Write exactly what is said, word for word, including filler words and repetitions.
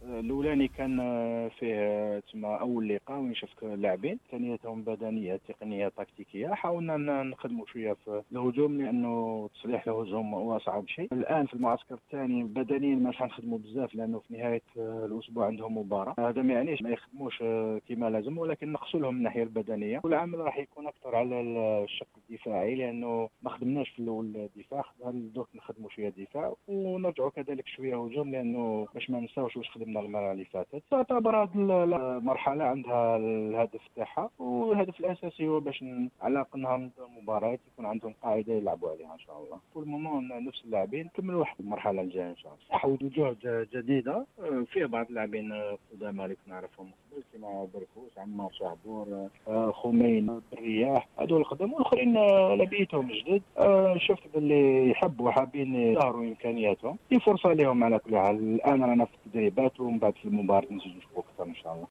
الاولاني كان فيه تما اول لقاء وين شفت اللاعبين، ثانيتهم بدنيه تقنيه تكتيكيه. حاولنا نخدموا شويه في الهجوم لانه تصليح الهجوم هو اصعب شيء. الان في المعسكر الثاني بدنيا ما نخدموا بزاف لانه في نهايه الاسبوع عندهم مباراه. هذا ما يعنيش ما يخدموش كما لازم، ولكن نقصوا لهم الناحيه البدنيه. والعمل راح يكون اكثر على الشق الدفاعي لانه ما خدمناش في الاول الدفاع. دوك نخدموا شويه دفاع ونرجعوا كذلك شويه هجوم لانه باش ما نساوش واش خدمنا المره اللي فاتت. تعتبر هذه المرحله عندها الهدف تاعها، والهدف الاساسي هو باش على قنهم المباراه يكون عندهم قاعده يلعبوا عليها ان شاء الله. في المومون نفس اللاعبين نكملوا واحد المرحله الجايه ان شاء الله. صح وجوه جديده فيه بعض اللاعبين قدامى اللي كنا نعرفهم قبل كما بركوس، عمار شعبور، خمين، الرياح، هذول القدم. والاخرين لبيتهم جدد. شفت باللي يحبوا حابين يظهروا امكانياتهم، في فرصه لهم على كل حال. الان رانا في التدريبات ومن بعد في المباراه نزيد نشوفوا اكثر ان شاء الله.